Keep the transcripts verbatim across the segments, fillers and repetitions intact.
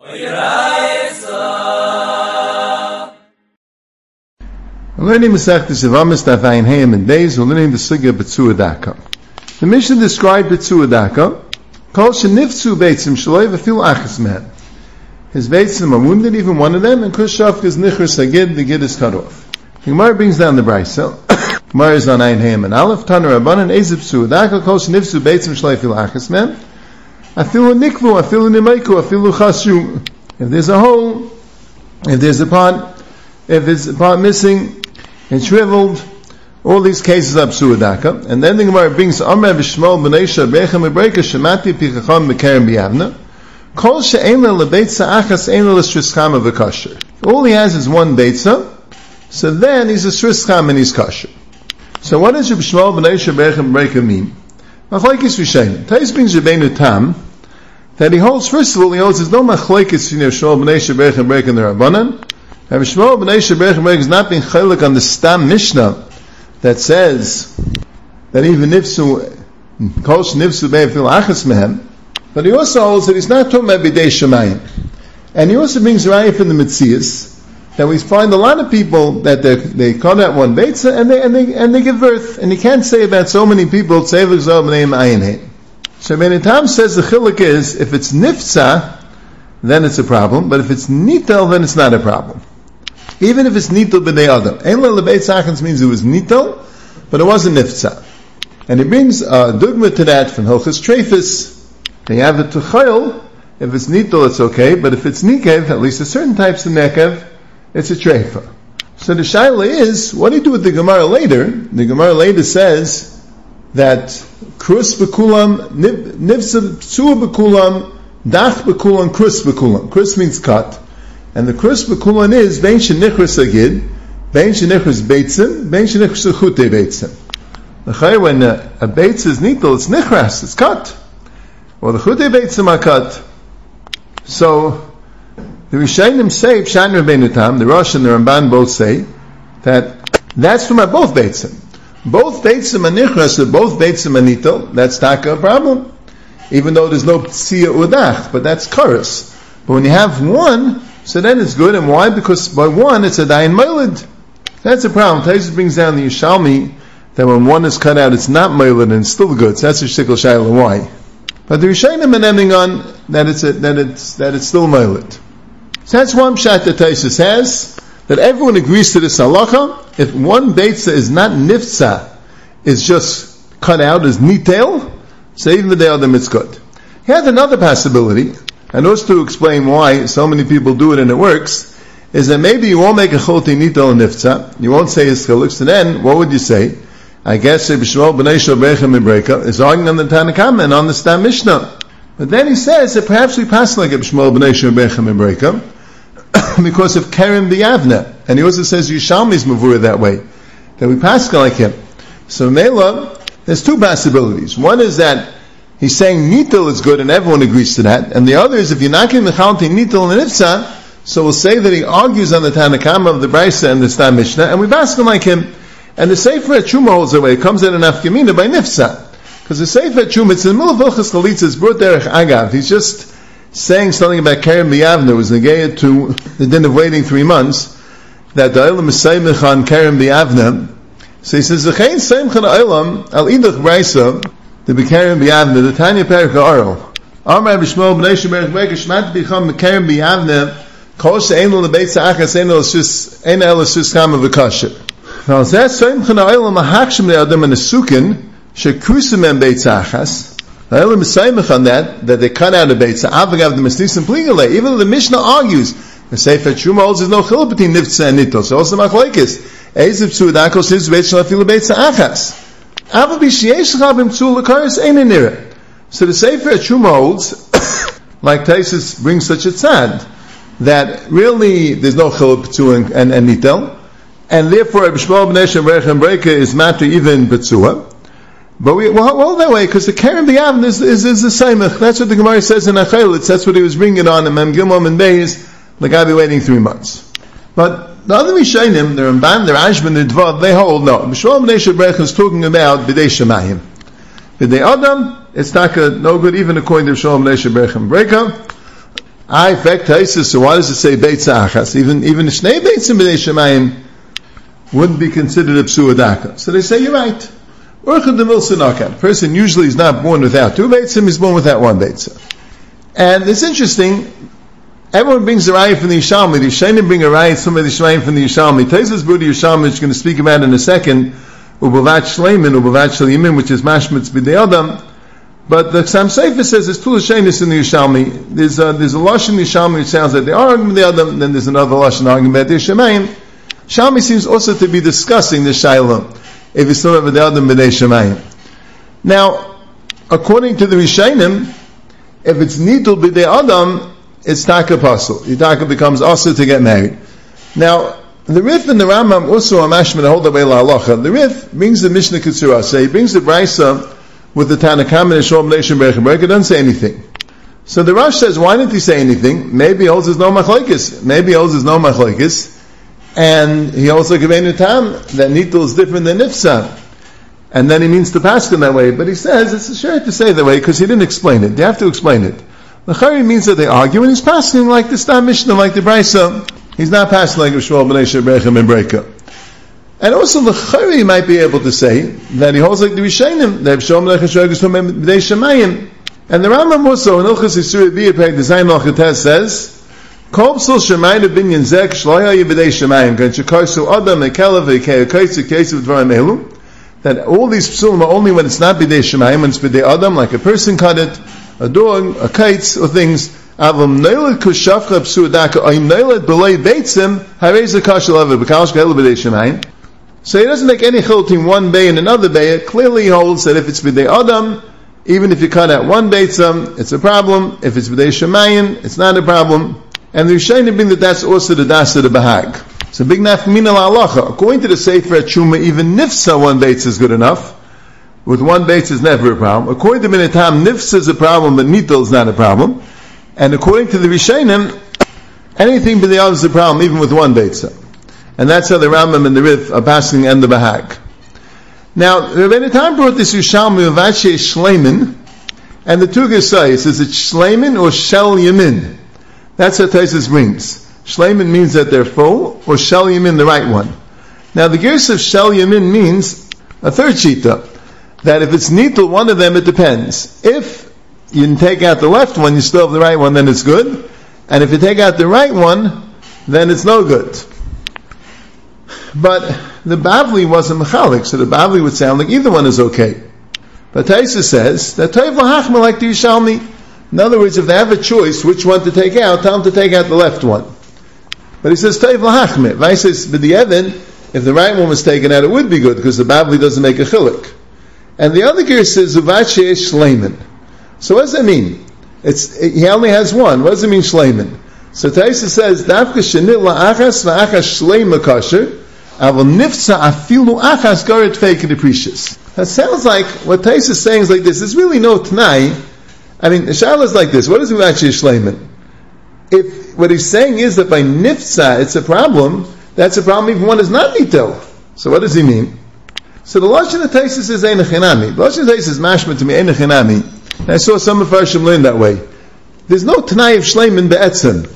We're learning Masechtas Yevamos Daf Ayin Hayim and Beis. We're learning the sugya B'tzua Daka. The Mishnah described B'tzua Daka. Kol shenifzu beitzim shaloi v'fil achas mehem. His beitzim are wounded, even one of them, and Kushaf is nichur sagid, the gid is cut off. The Gemara brings down the Brayso. Gemara is on Ayin Hayim and Aleph. Taner Rabbanan Ezeb B'tzua Daka. Kol shenifzu beitzim shaloi v'fil achas mehem. Afilu nikvu, afilu nimaiku, afilu chashu. If there's a hole, if there's a part, if there's a part missing, and shriveled, all these cases are psuadaka. And then the Gemara brings Amr v'Shmuel b'neisha b'echem b'breika shemati pichacham b'kerem b'yavna kol she'ein le lebeitza achas ein le l'shrischama v'kasher. All he has is one beitza, so then he's a shrischam and he's kasher. So what does Shmuel b'neisha b'echem b'breika mean? Machlekes Rishonim. Tais brings Rabbeinu Tam that he holds, first of all, he holds there's no machlekes between Shmuel b'neisha b'echem b'breika and the Rabbanan. Rabbi Shmuel b'nei Sheberech Merek is not being chaylik on the Stam Mishnah that says that even nifsu, kosh nifsu be'efil achas mehem, but he also holds that he's not talking about b'dei shemayim. And he also brings raya from the Metzias that we find a lot of people that they they cut out one beitza and they and they and they give birth, and he can't say about so many people tzevik zol b'nei ayin hein. So Ben Tam says the chiluk is if it's nifza, then it's a problem, but if it's nitel, then it's not a problem. Even if it's nitel b'nei adam. Ein le lebeitz achas means it was nitel, but it wasn't nifza. And he brings a dogma to that from Hilchos Treifus. They have it to chayil. If it's nitel, it's okay, but if it's nikev, at least a certain types of nekev, it's a treifa. So the shaila is, what do you do with the Gemara later? The Gemara later says that krus b'kulam, nifza psua b'kulam, dach b'kulam, krus b'kulam. Krus means cut. And the krus b'kulan is vein shenichras agid, vein shenichras beitzim, vein shenichras chute beitzim. The when a, a beitz is nitel, it's nichras, it's cut, or the chute beitzim are cut. So the Rishonim say, Pshan Rabbeinu Tam, the Rosh and the Ramban both say that that's from both beitzim. Both beitzim are nichras, both beitzim are nitel. That's taka a problem, even though there's no tzia udach, but that's chorus. But when you have one, so then it's good, and why? Because by one, it's a dayan meilid. That's a problem. Taisus brings down the Yishalmi that when one is cut out, it's not meilid and it's still good. So that's a shtikl shayla. Why? But the Rishonim are ending on that it's a, that it's that it's still meilid. So that's one pshat that Taisus has, that everyone agrees to this halacha. If one beitza is not nifza, is just cut out as nitel, so even the day of them it's good. He has another possibility. And also to explain why so many people do it and it works, is that maybe you won't make a choti nitel and nifza, you won't say his chiluk, so then, what would you say? I guess Rabbi Shmuel b'nei Sheberech Mereka is arguing on the Tanakama and on the Stam Mishnah. But then he says that perhaps we pass like Rabbi Shmuel b'nei Sheberech Mereka, because of Kerem b'Yavna. And he also says Yishalmi is mavur that way, that we pass like him. So Mela, there's two possibilities. One is that he's saying nitel is good, and everyone agrees to that. And the other is, if you're not getting mechalti nitel and nifza, so we'll say that he argues on the Tanakama of the Brisa and the Stam Mishnah, and we ask him like him. And the Sefer at Truma holds away. It comes out in Afkamina by nifza, because the Sefer at Truma, it's in the middle of Hilchos Chalitza, it's brought derech agav. He's just saying something about Kerem b'Yavna, was negated to the din of waiting three months, that the Eilam is Seimich on Kerem b'Yavna. So he says, V'chein Seimich on Eilam, al idach Brisa, the B'kerem b'Yavna, the Tanya Perek HaOrel. Amar Rabbi Shmuel b'nei Sheberech Mereka shmat b'cham B'kerem b'Yavna kol she'ein lo lebeitza achas ein el sus kama v'kasher. Now zeh soim chana oilam ha'hakshim le'adam and asukin she'krusim en beitza achas. The oilam is soimich on that, that they cut out a beitza avagav the mesnisim pligale. Even though the Mishnah argues, the Sefer Truma holds there's no chiluk between nifza and nitel. So also machlekes. Eizib tzu'udakos nifza beitza shalafilu beitza achas. So the Sefer Truma holds, like Taisus brings such a tzad, that really there's no chiluk to and, and, and nitel, and therefore Rabbi Shmuel b'nei Sheberech Mereka is matter even betzua. But we well, well that way, because the Kerem b'Yavna is is, is the Seimach. That's what the Gemara says in Achayelitz. That's what he was bringing on in Mem Gimel and Beis. The guy be waiting three months. But the other Rishonim, the Ramban, the Rashba, the Dvar, they hold no. B'Shmuel b'nei Sheberech is talking about b'dei shemayim. B'dei Adam, it's not good, no good, even according to B'Shmuel b'nei Sheberech Mereka. I fact Taisus, so why does it say Beitza Achas? Even, even Shnei Beitzim B'nei Shemayim wouldn't be considered a Psuadaka. So they say, you're right. Urchad Demil Sinakan. A person usually is not born without two Beitzim, he's born without one Beitza. And it's interesting, everyone brings a raya from the Yishalmi. The Yishayim bring a raya, some of the Yishmayim from the Yishalmi. Taisus Budi Yishalmi, which we're going to speak about in a second, Ubavat Shleimin, Ubavat Shleimin, which is Mashmitz B'dei Adam. But the Chassam Sofer says there's two Lashonos in the Yishalmi. There's a, there's a Lashon in the Yishalmi which sounds like they are arguing B'dei Adam, then there's another Lashon arguing about the Shemayim. Yishalmi seems also to be discussing the Shaila, if it's not B'dei Adam, B'dei Shemayim. Now, according to the Rishonim, if it's Nidul B'dei Adam, it's Taka Pasul. The Taka becomes also to get married. Now, the Rif and the Rambam also are mashman to hold the way la halacha. The Rif brings the Mishnah Ketzura, so he brings the Brisa with the Tanakam and the Shalom Nation Berech Berech, it doesn't say anything. So the Rosh says, why didn't he say anything? Maybe he holds his no machlokes. Maybe he holds his no machlokes. And he also gives a tam that Nitul is different than Nifsa. And then he means to pass in that way. But he says, it's a share to say that way because he didn't explain it. They have to explain it. The Chari means that they argue and he's passing like the Stam Mishnah, like the Brisa. He's not passing like Rishwal B'nai Shebrechem and Breka. And also the Chari might be able to say that he holds like the Rishonim, that Rishwal B'nai Shebrechem B'nai Shemayim. And the Rambam also, in Ilchas Yisur B'yah Peg Design Malchates says, Kol Psul Shemayim Binyan Zek Shloya Yibidei Shemayim Gan Shekarsu Adam Ekelav Ekei Ekei Ekei Dvarim Elu, that all these psulim are only when it's not B'dei Shemayim, when it's B'dei Adam, like a person cut it, a dog, a kite, or things. Avam Neilad Kushafcha Psuadaka Ay Neilad B'lei Beitzim Hareza Kashalav B'Kal Shkehel B'dei Shemayim. So he doesn't make any chil between one bay and another bay. It clearly holds that if it's B'dei Adam, even if you cut out one Beitzim, it's a problem. If it's B'dei Shemayim, it's not a problem. And the Rishonim bring that that's also the das of the Bahag. So big nafkamina la'alacha. According to the Sefer Chuma, even nifsa one Beitz is good enough. With one Beitz is never a problem. According to Minatam, nifsa is a problem, but nitel is not a problem. And according to the Rishonim, anything but the other is a problem, even with one Beitz. And that's how the Rambam and the Rif are passing and the Bahag. Now, Rebbeinu Tam brought this Yishalmi of Vache Shleimin, and the two Gesayis, is it Shleimin or Shel Yamin? That's what Taisus brings. Shleimin means that they're full, or Shel Yamin, the right one. Now, the Gerus of Shel Yamin means a third shita, that if it's nitel, one of them, it depends. If you take out the left one, you still have the right one, then it's good. And if you take out the right one, then it's no good. But the Bavli wasn't mechalik, so the Bavli would sound like either one is okay. But Taisus says that Toiv Lahachma like the Yishalmi. In other words, if they have a choice which one to take out, tell them to take out the left one. But he says Toiv Lahachma. Vai says b'di'evin, if the right one was taken out, it would be good because the Bavli doesn't make a chilik. And the other gear says Uvache Shleiman. So what does that mean? It's he only has one. What does it mean Shleiman? So Taisus says Dafka Shenit La'achas Va'achas Shleima Kasher. Avol nifsa afilu achas garet feikin deprecious. That sounds like what Tais is saying is like this. There's really no t'nai. I mean, the shaila is like this. What is actually shleiman? If what he's saying is that by nifsa it's a problem, that's a problem even one is not nitel. So what does he mean? So the lashon of Tais is ein chinami. The lashon of Tais is mashma to me ein chinami. And I saw some of Farshim learn that way. There's no t'nai of shleiman be'etzem.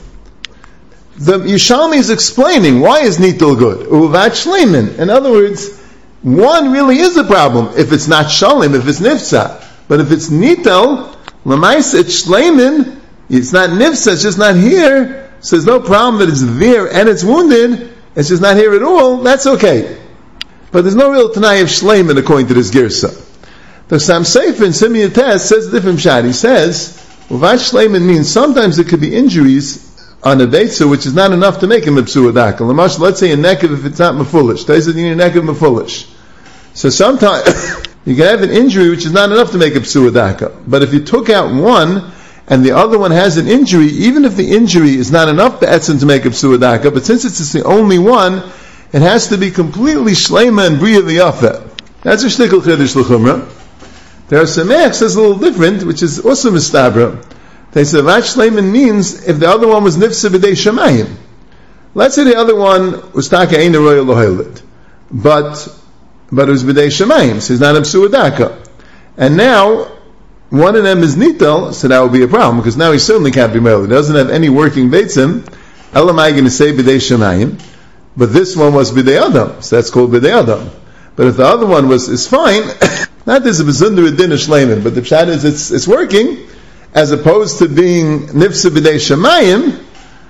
The Yishalmi is explaining why is nitel good. Uvat shleimin. In other words, one really is a problem if it's not shalim, if it's nifsa. But if it's nitel, lamais it's shleimin, it's not nifsa, it's just not here. So there's no problem that it's there and it's wounded. It's just not here at all. That's okay. But there's no real tanai of shleimin according to this girsa. The Chassam Sofer in Simei Test says a different shot. He says uvat shleimin means sometimes it could be injuries on a Beitza, which is not enough to make him a Psuadaka. Lamash, let's say a nekev if it's not Mefulish. They said you need a nekev Mefulish. So sometimes you can have an injury which is not enough to make a Psuadaka. But if you took out one and the other one has an injury, even if the injury is not enough Be'etzin to make a Psuadaka, but since it's the only one, it has to be completely Shleima and Bria V'Yafeh. That's a Shtikl Chedesh L'Chumra. There are some Mech says a little different, which is also Mistabra. They said Vat Shleiman means if the other one was Nifsa B'dei Shemayim. Let's say the other one was Taka Ein Royal Lohelit. But, but it was B'dei Shemayim, so he's not a Psuadaka. And now, one of them is nitel, so that would be a problem, because now he certainly can't be married. He doesn't have any working beitzim. Elamai going to say b'dei shemayim, but this one was b'dei adam, so that's called b'dei adam. But if the other one was is fine, not there's a bezunder din shleimin, but the pshat is it's it's working, as opposed to being nifsa b'dei shemayim,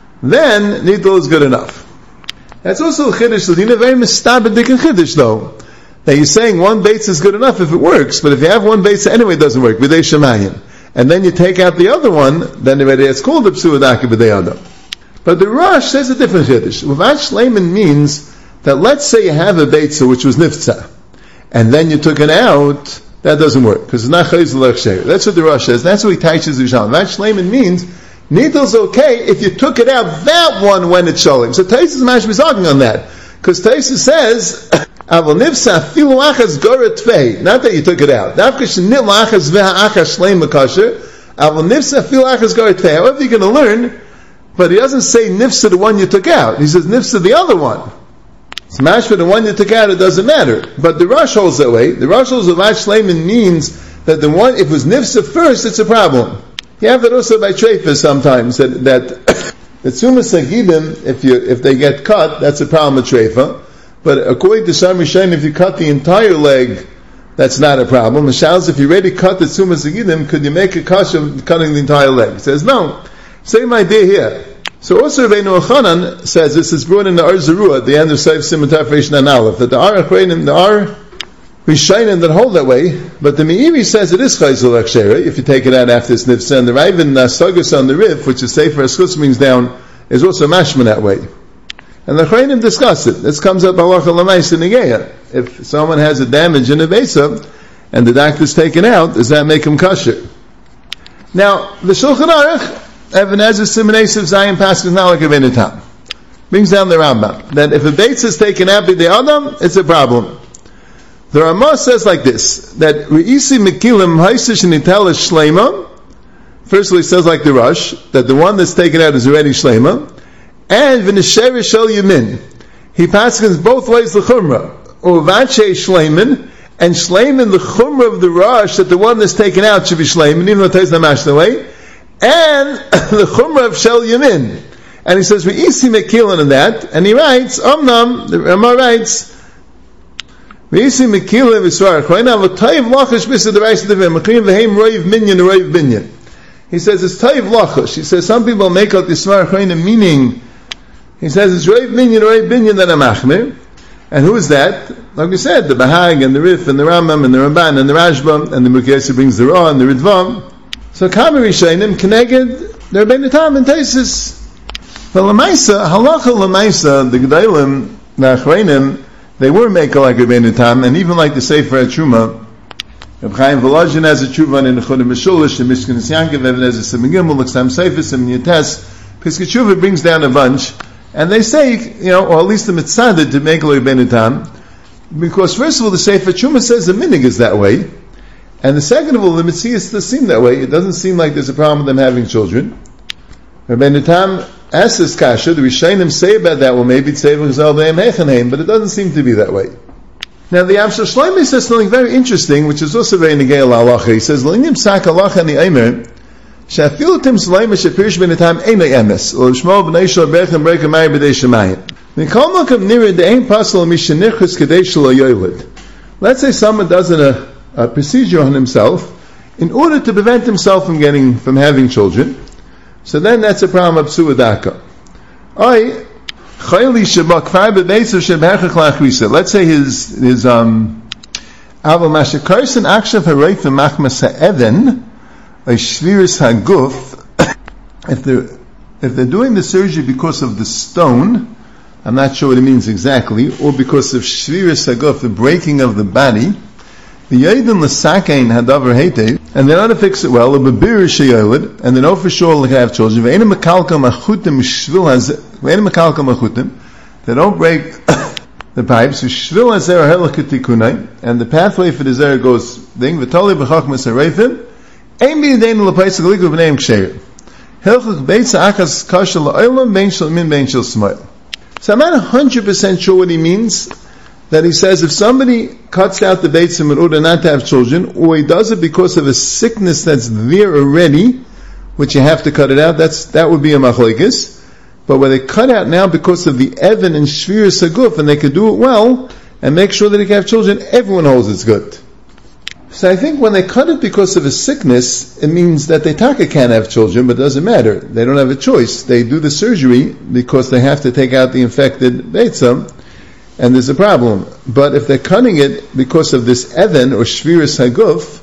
then nitel is good enough. That's also a chiddush. So you're very mistabedik in chiddush though. That you're saying one beitz is good enough if it works, but if you have one beitz anyway it doesn't work, b'dei shemayim, and then you take out the other one, then already it's called the psuah daka b'dei adam. But the Rosh says a different chiddush. Levat shleimin means that let's say you have a beitza which was nifza, and then you took it out, that doesn't work, because it's not chayz l'ech sheir. That's what the Rosh says, that's what he teaches the Yisham. Levat shleimin means, nitel's okay if you took it out, that one when it's sholim. So Taisus is mashmi talking on that, because Taisus says, Avol nifsa filu achas goret tvei. Not that you took it out. Dafka shenil achas veha achas shleim makasher. Avol nifsa filu achas goret tvei. However you're going to learn, but he doesn't say nifsa the one you took out. He says nifsa the other one. It's mashma the one you took out, it doesn't matter. But the Rosh holds that way. The Rosh holds that shleimin means that the one, if it was nifsa first, it's a problem. You have that also by treifas sometimes, that, that, the tzumas hagidim, if you, if they get cut, that's a problem with treifa. But according to some Rishonim, if you cut the entire leg, that's not a problem. Mishals, if you already cut the tzumas hagidim, could you make a kasha of cutting the entire leg? He says, no. Same idea here. So also Rabbeinu Yochanan says, this is brought in the Ar Zarua at the end of Seif Simon Taf Reish Nan Aleph, that the Ar Achreinim, the Ar Rishonim that hold that way, but the Meiri says it is Chayzul Akshera, if you take it out after it's Nifsa, and the Raven Nasagus on the Rif, which is Sefer Eschutz means down, is also Mashman that way. And the Chaynim discuss it. This comes up Halacha L'Mais in Negeya. If someone has a damage in a Besa, and the doctor's taken out, does that make him kosher? Now, the Shulchan Aruch, Even Ezra Simonesiv Zayin Paskas now like a Venitam, brings down the Rambam, that if a Beitz is taken out by the Adam, it's a problem. The Ramah says like this, that Re'isi Mekilim Haisish Nitalish Shleima, firstly he says like the Rush, that the one that's taken out is already Shleima, and V'nisheri Shel Yamin, he passes both ways the Chumrah, or Vache Shleimin, and Shleimin the Chumrah of the Rush, that the one that's taken out should be Shleimin, even though it takes the Mashna away, and the Chumrah of Shel Yamin. And he says, Re'isi Mekilim in that, and he writes, Omnam, the Ramah writes, Re'isi Mekilim Yisrael, Chayna v'tayv lachash b'sid the rice of the vim, Mekrim v'heim roiv minyan roiv binyan. He says, it's tayv lachash. He says, some people make out Yisrael Chayna meaning, he says, it's roiv minyan roiv binyan that I'm achmir. And who is that? Like we said, the Bahag and the Rif and the Rambam and the Ramban and the Rashba and the Mukhyesa brings the Ra and the Ridvam. So Kama Rishayim Keneged the Rebbeinu Tam and Taisus. But Lamaisa, Halacha Lamaisa, the Gedalim, the Achreinim, they were making like Rebbeinu Tam, and even like the Sefer HaTruma, Reb Chaim Volozhin has a Tshuva in the Chodim Meshulish, the Mishkan Yankiv, Even Ezra Simon Gimel, L'Ksam Seifis, and Yates. Piskei Tshuva brings down a bunch, and they say, you know, or at least the Mitzadid to make like Rebbeinu Tam, because first of all, the Sefer HaTruma says the minig is that way, and the second of all, the Metzias does seem that way. It doesn't seem like there's a problem with them having children. Rebbeinu Tam asks this kasha, the Rishonim say about that, well maybe it's Sefer Chazal B'Hem Hechaneim, but it doesn't seem to be that way. Now the Amshel Shloimeh says something very interesting, which is also very negei l'halacha. He says, L'nim sak halacha ni eimer, she'afilu tim Shloimeh she'pirish Rebbeinu Tam einay emes, or Shmo b'nei shel berchem berchem mari b'dei shemayim. Mikol makam nirid de'ein pasal mishenirchus kedei shelo yoylid. Let's say someone does a, a procedure on himself in order to prevent himself from getting, from having children. So then that's a problem of psuadaka. Oi, chayli shebakvar bebeitzu shebherchach lachrisa. Let's say his his um aval mashakarsin akshav hareif v'machmas ha'even a shviris haguf. If they're if they're doing the surgery because of the stone, I'm not sure what it means exactly, or because of shviris haguf, the breaking of the body. The Yedin l'sakain hadavar heitev, and they know to fix it well, and they know for sure they have children. They don't break the pipes. And the pathway for the zera goes thing. So I'm not one hundred percent sure what he means, that he says if somebody cuts out the beitzim in order not to have children, or he does it because of a sickness that's there already, which you have to cut it out, that's, that would be a machlekes. But where they cut out now because of the Evan and Shviras Haguf, and they could do it well, and make sure that they can have children, everyone holds it's good. So I think when they cut it because of a sickness, it means that they taka can't have children, but it doesn't matter. They don't have a choice. They do the surgery because they have to take out the infected beitzim, and there's a problem. But if they're cutting it because of this Evan or Shviras Haguf,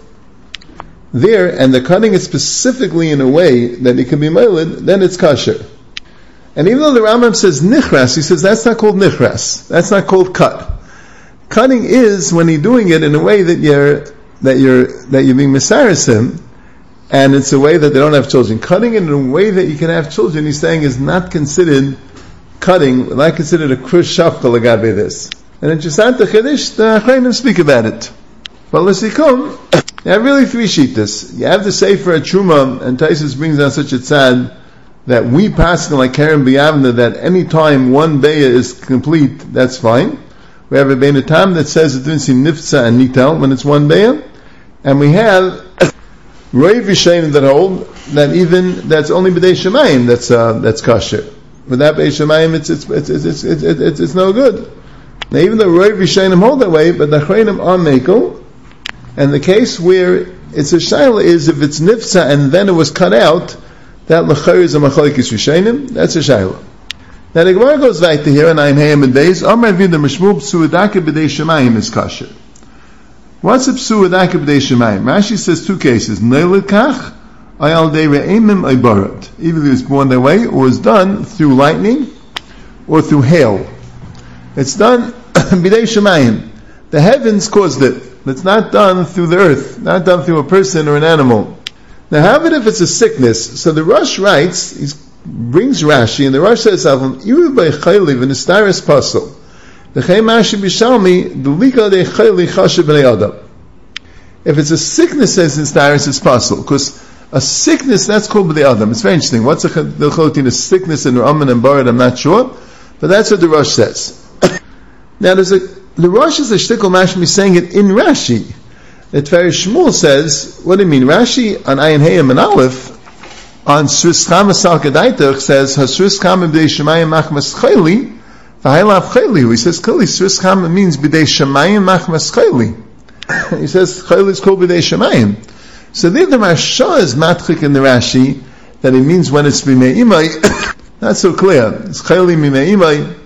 there, and they're cutting it specifically in a way that it can be meiled, then it's kosher. And even though the Rambam says nichras, he says that's not called nichras. That's not called cut. Cutting is when you're doing it in a way that you're that you're that you're being misarisim, and it's a way that they don't have children. Cutting it in a way that you can have children, he's saying, is not considered cutting, not considered a krush shafka lagabe this. And in Chisant Chiddush, the Achreinim speak about it. But l'sikum, you have really three shittas. You have the Sefer at Truma, and Taisus brings down such a tzad that we pass like Karen B'Yavna that any time one beya is complete, that's fine. We have a beina tam that says it didn't see nifza and nitel when it's one beya, and we have Roi V'Shein that hold that even that's only b'dei shemayim that's uh, that's kosher. Without b'dei shemayim, it's it's it's it's it's, it's, it's, it's no good. Now even though Roi V'Sheinim hold that way, but the Achreinim are mekel, and the case where it's a shaila is if it's nifza and then it was cut out. That l'chayr is a machlokes rishonim. That's a shayla. Now the Gemara goes right to here, and I'm hayim and days. Amar vid the mishmul psuadaka b'dei shemayim is kosher. What's a psuadaka b'dei shemayim? Rashi says two cases. Neilid kach ayal dei re'emim aybarat. Either he was born that way, or was done through lightning, or through hail. It's done b'dei shemayim. The heavens caused it. It's not done through the earth. Not done through a person or an animal. Now, how about if it's a sickness? So the Rosh writes, he brings Rashi, and the Rosh says, "Iru by chayli v'nistaris pasol, v'chay mashi b'shalmi d'lika de chayli chashav b'nei adam." If it's a sickness, says nistaris, it's pasol, because a sickness that's called b'nei adam. It's very interesting. What's a chotin? A sickness in Raman and Barat? I'm not sure, but that's what the Rosh says. Now, there's a the Rosh is a shtickle mashmi saying it in Rashi. The Tver Shmuel says, what do you mean? Rashi on Ayin Hayim and Aleph on Sris Chama Salkadaitach says Hasris Chama b'dei Shemayim machmas chayli v'haylav chayli. He says clearly Sris Chama means b'dei Shemayim machmas chayli. He says chayli is called b'dei Shemayim. So there the Rasha is matchik in the Rashi that it means when it's b'mei imay. Not so clear. It's chayli b'mei imay.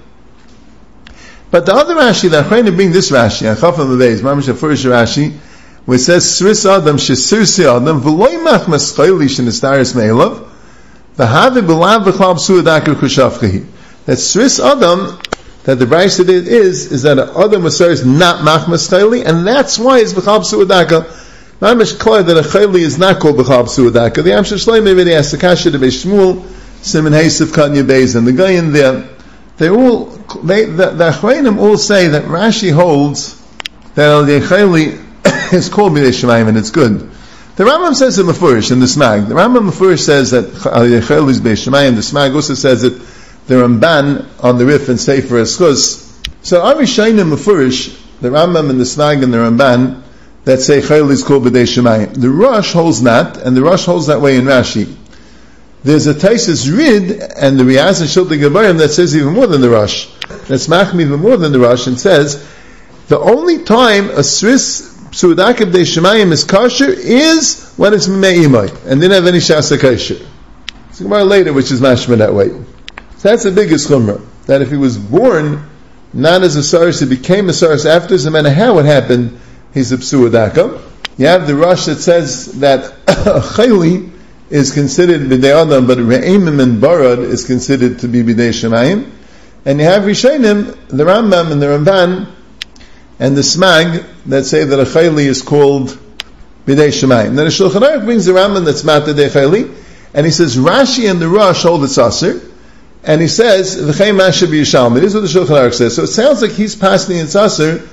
But the other Rashi, the Achreinim bring this Rashi, Achafam Beis, Mamish Afurish Rashi, where it says Sris Adam Shesirsi Adam V'loy Machmas Chayli Shenistaris Me'elav V'havi B'lav V'chlab Suadakar Kushafchehi. That Sris Adam, that the Brayso did is, is that an Adam Masar is not Machmas Chayli, and that's why it's V'chlab Suadakar. Mamish clear that a Chayli is not called B'chlab Suadakar. The Amshar Shleim maybe asked the Kasha to Beis Shmuel, Simon Hasef Kanya Beis, and the guy in there, they all, they, the, the Achreinim all say that Rashi holds that Al Yechayli is called B'dei Shemayim and it's good. The Rambam says in Mefurish, in the Smag, the Rambam Mefurish says that Al Yechayli is B'dei Shemayim. The Smag also says that the Ramban on the Rif and Sefer Eschus. So Ari Shainim Mefurish, the Rambam and the Smag and the Ramban, that say Chayli is called B'dei Shemayim. The Rosh holds not, and the Rosh holds that way in Rashi. There's a Taisus Rid and the Riaz and Shulti Gebarim that says even more than the Rosh. That's machmir even more than the Rosh, and says the only time a Sris Psuadaka b'dei Shemayim is kosher is when it's Mimei Imai, and didn't have any Shasa kosher. So Gemara later, which is mashma that way. So that's the biggest chumrah, that if he was born not as a Saris, he became a Saris after, no matter how it happened, he's a Psuadaka. You have the Rosh that says that a Chayli is considered b'dei Adam, but Re'emim and Barad is considered to be b'dei Shemayim. And you have Rishonim, the Rambam and the Ramban, and the Smag, that say that a Chayli is called b'dei Shemayim. Then the Shulchan Aruch brings the Rambam that's Mata de Chayli, and he says Rashi and the Rosh hold it's Aser, and he says, V'chei Masha b'Yishalmi. This is what the Shulchan Aruch says. So it sounds like he's passing it's Aser.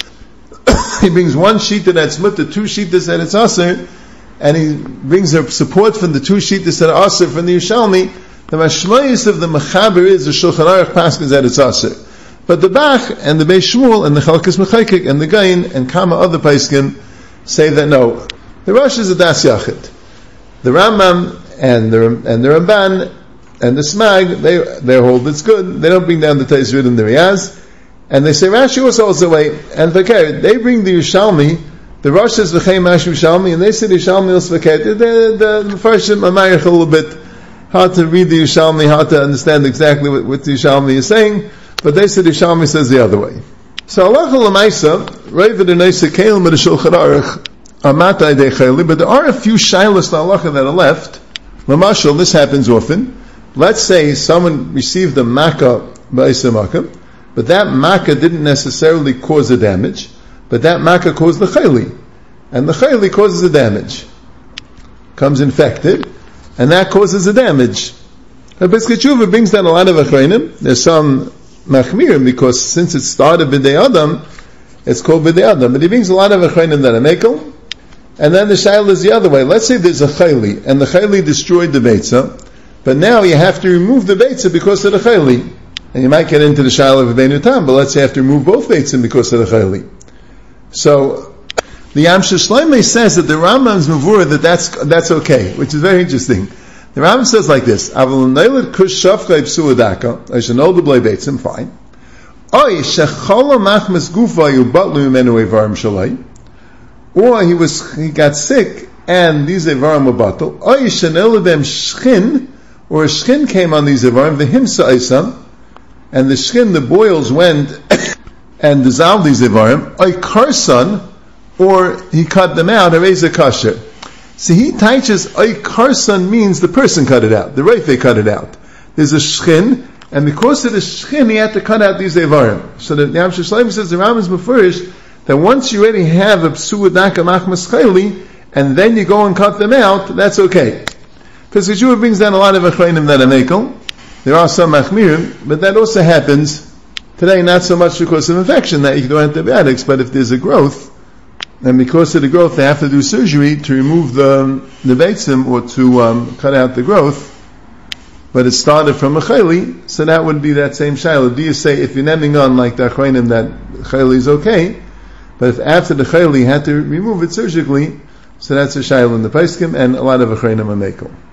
He brings one shita that's Mutta, two shitas that it's Aser, and he brings their support from the two shitas that are Aser from the Yishalmi. The mashmayis of the Mechaber is the Shulchan Aruch paskins that it's Aser. But the Bach and the Beis Shmuel and the Chalkas Mechaykik and the Gain and Kama other Paiskim say that no, the Rosh is a Das Yachid. The Rambam and the and the Ramban and the Smag, they they hold it's good. They don't bring down the Taisrid and the Riyaz, and they say Rashi also holds the way. And okay, they bring the Yerushalmi. The Rosh says V'chei Mash Yerushalmi, and they say the Yerushalmi is V'chei. The the Farshim Amayich a little bit hard to read the Yerushalmi, hard to understand exactly what, what the Yerushalmi is saying, but they say the Yerushalmi says the other way. So Allah L'Maisa, Ravid and Eisa Keil Med Shulchan Aruch Amatai De Chayli, but there are a few Shailas L'Alacha that are left. Lamashal, this happens often. Let's say someone received a Makkah Ba'isa Makkah, but that Makkah didn't necessarily cause a damage, but that Makkah caused the Chayli, and the Chayli causes a damage. Comes infected, and that causes a damage. Pesach Tshuva brings down a lot of Achreinim. There's some Machmirim, because since it started B'dei Adam, it's called B'dei Adam. But he brings a lot of Achreinim that are Mekel. And then the Shaila is the other way. Let's say there's a Chayli, and the Chayli destroyed the Beitzah, but now you have to remove the Beitzah because of the Chayli. And you might get into the Shaila of Beinu Tam, but let's say you have to remove both Beitzah because of the Chayli. So, the Yamsha Shloimeh says that the Rambam's Mavura, that that's, that's okay, which is very interesting. The Rambam says like this, Avul Neilet Kush Shafchai Psuadaka, I should know the Blei Beitzim, fine. Oy, Shechola Machmas Gufa Yubatlu Menu Evarim Shalai, or he was, he got sick, and these Evarim were battle. Oy, Shenelabem Shchin, or a Shchin came on these Evarim, the Himsa Isam, and the Shchin, the boils went and dissolved these Evarim. Oy, Karsan, or he cut them out, Hareza Kasher. See, he teaches, Oy Karsan means the person cut it out, the Reife cut it out. There's a Shchin, and because of the Shchin, he had to cut out these Evarim. So the Yamsha Shloimeh says, the Rambam is mefurish, that once you already have a Psuadaka Machmas Chayli, and then you go and cut them out, that's okay. Because Yeshua brings down a lot of Achreinim that are Mekel. There are some Machmirim, but that also happens today, not so much because of infection, that you can do antibiotics, but if there's a growth, and because of the growth, they have to do surgery to remove the the beitzim or to um, cut out the growth. But it started from a chayli, so that would be that same shayla. Do you say if you're naming on like the achreinim that chayli is okay, but if after the chayli you had to remove it surgically, so that's a shayla in the paiskim, and a lot of achreinim are mekel.